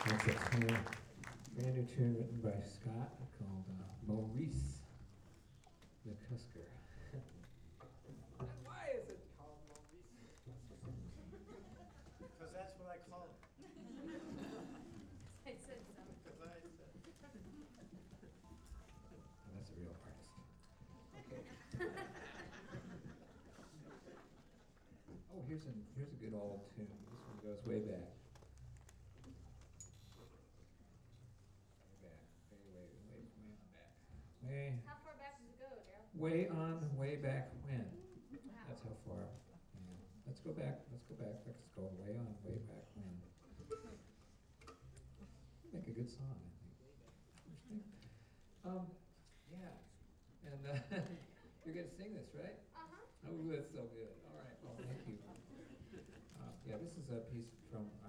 That's a tune, brand new tune written by Scott called Maurice McCusker. Why is it called Maurice? Because that's what I call him. I said so. Because I said. Oh, that's a real artist. Okay. Oh, here's a good old tune. This one goes way back. Way on back. How far back does it go, Daryl? Way back when. Wow. That's how far. Yeah. Let's go back. Let's go way back when. Make a good song, I think. Yeah. And you're going to sing this, right? Uh-huh. Oh, that's so good. All right. Well, thank you. Yeah, this is a piece from